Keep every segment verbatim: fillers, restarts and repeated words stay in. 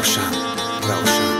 روشن روشن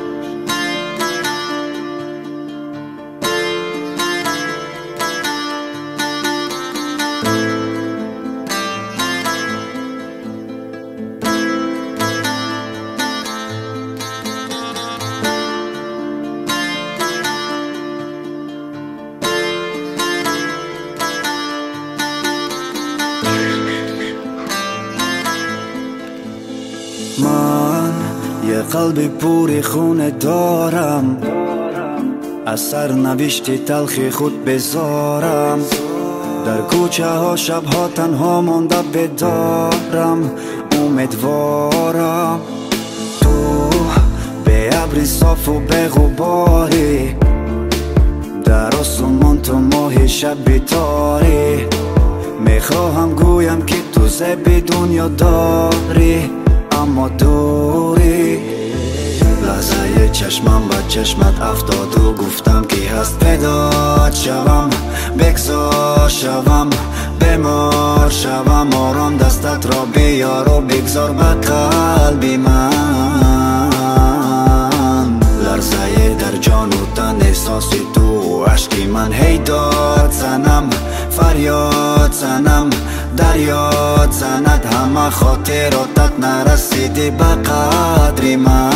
من یه قلبی پوری خونه دارم، از سرنوشت تلخی خود بذارم. در کوچه ها شبها تنها مانده بدارم، امیدوارم تو به ابری صاف و به غباری، در آسمان تو ماه شب بیتاری. میخواهم گویم که تو زبی دنیا داری اما دوری. لحظه چشمم و چشمت افتاد و گفتم که هست پیدات شوم، بگذار شوم، بمار شوم. آرام دستت را بیار و بگذار به قلبی من. لرزه در جان و تن احساس تو، عشقی من هی داد زنم، فریاد زنم، دریاد زند. همه خاطراتت نرسیدی به قدری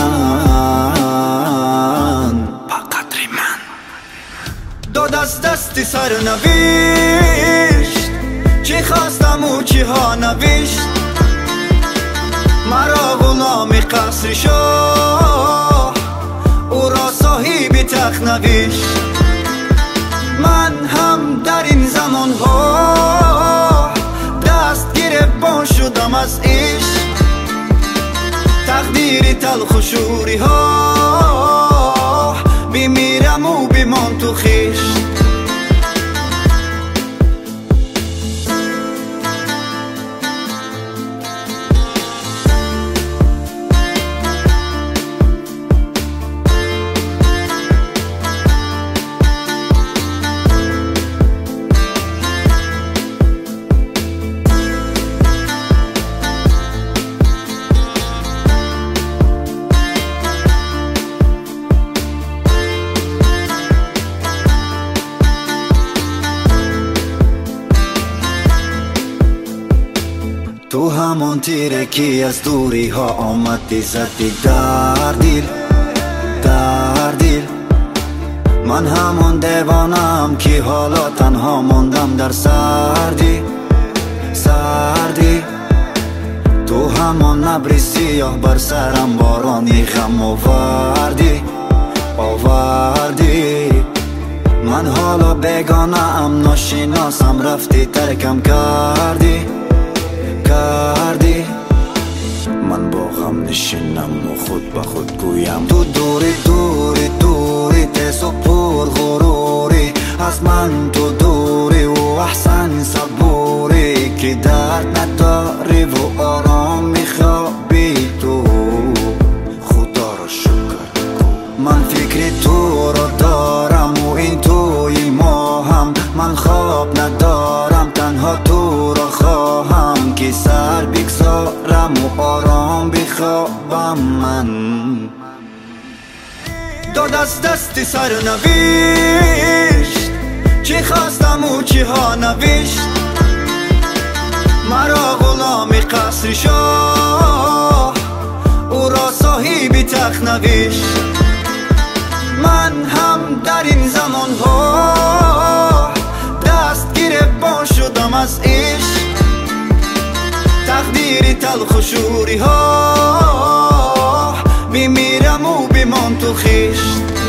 من، به قدری من. داد از دستی سرنوشت، چی خواستم و چی ها نوشت. مرا غلام قصر شاه، او را صاحب تخت نوشت. من هم در این زمان ها دست گریبان شدم از عشق. تقدیر تلخ و شوری ها، بمیرم و بمان تو خشت. تو همون تیره که از دوری ها آمدی زدی در دل، در دل. من همون دیوانم که حالا تنها موندم در سردی، سردی. تو همون ابر سیاه بر سرم بارانی غم آوردی، آوردی. من حالا بیگانه ام، ناشناسم، رفتی ترکم کردی، کردی. من با غم نشینم و خود به خود گویم تو دوری دوری دوری، تیز و پر غروری. از من تو دوری و احسن صبوری، که درد نداری و آرام میخوابی تو. خدا را شکر من فکر تو را دارم و این توی ماهم. من خواب ندارم، تنها تو را خواهم، که سر بگذارم و آرام بخوابم من. داد از دستی سرنوشت، چی خواستم و چی ها نوشت. مرا غلام قصر شاه، او را صاحب تخت نوشت. من هم در این زمان ها دست گریبان شدم از عشق. تقدیر تلخ و شوری ها، بمیرم و بمان تو خشت.